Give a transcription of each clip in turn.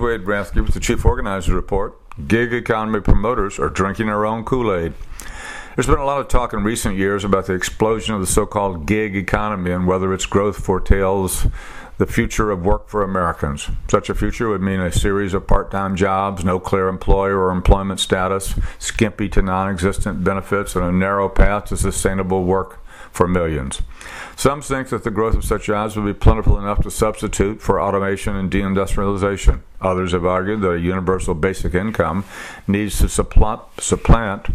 Wade Bransky with the Chief Organizer Report. Gig economy promoters are drinking their own Kool-Aid. There's been a lot of talk in recent years about the explosion of the so-called gig economy and whether its growth foretells the future of work for Americans. Such a future would mean a series of part-time jobs, no clear employer or employment status, skimpy to non-existent benefits, and a narrow path to sustainable work for millions. Some think that the growth of such jobs will be plentiful enough to substitute for automation and deindustrialization. Others have argued that a universal basic income needs to supplement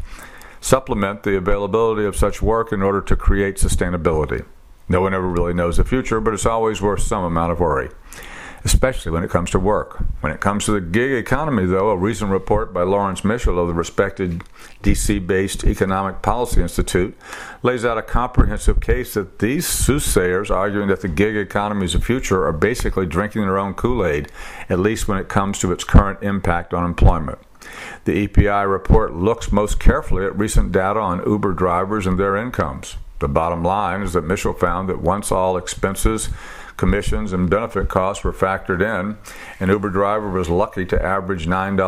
the availability of such work in order to create sustainability. No one ever really knows the future, but it's always worth some amount of worry, especially when it comes to work. When it comes to the gig economy, though, a recent report by Lawrence Michel of the respected D.C.-based Economic Policy Institute lays out a comprehensive case that these soothsayers arguing that the gig economy's future are basically drinking their own Kool-Aid, at least when it comes to its current impact on employment. The EPI report looks most carefully at recent data on Uber drivers and their incomes. The bottom line is that Michel found that once all expenses, commissions, and benefit costs were factored in, an Uber driver was lucky to average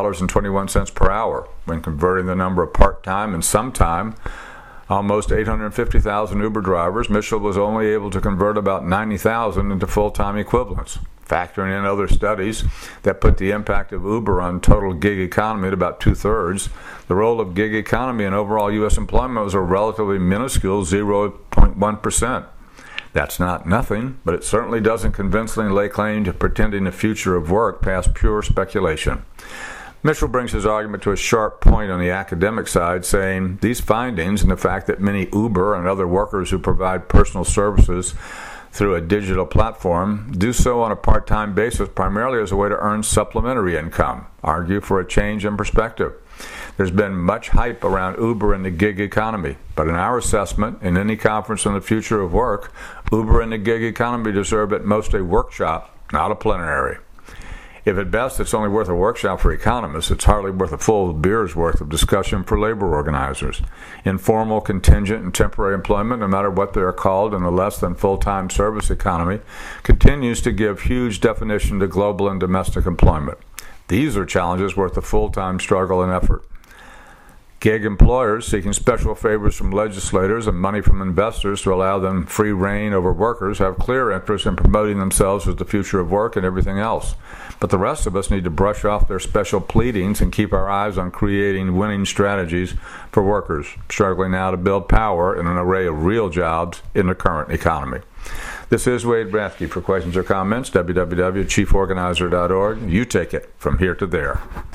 $9.21 per hour. When converting the number of part-time and some-time, almost 850,000 Uber drivers, Michel was only able to convert about 90,000 into full-time equivalents. Factoring in other studies that put the impact of Uber on total gig economy at about 2/3, the role of gig economy in overall U.S. employment was a relatively minuscule 0.1%. That's not nothing, but it certainly doesn't convincingly lay claim to pretending the future of work past pure speculation. Michel brings his argument to a sharp point on the academic side, saying these findings and the fact that many Uber and other workers who provide personal services through a digital platform do so on a part-time basis primarily as a way to earn supplementary income, argue for a change in perspective. There's been much hype around Uber and the gig economy, but in our assessment, in any conference on the future of work, Uber and the gig economy deserve at most a workshop, not a plenary. If at best it's only worth a workshop for economists, it's hardly worth a full beer's worth of discussion for labor organizers. Informal, contingent, and temporary employment, no matter what they are called in the less than full-time service economy, continues to give huge definition to global and domestic employment. These are challenges worth a full-time struggle and effort. Gig employers seeking special favors from legislators and money from investors to allow them free rein over workers have clear interest in promoting themselves as the future of work and everything else. But the rest of us need to brush off their special pleadings and keep our eyes on creating winning strategies for workers struggling now to build power in an array of real jobs in the current economy. This is Wade Bransky. For questions or comments, www.chieforganizer.org. You take it from here to there.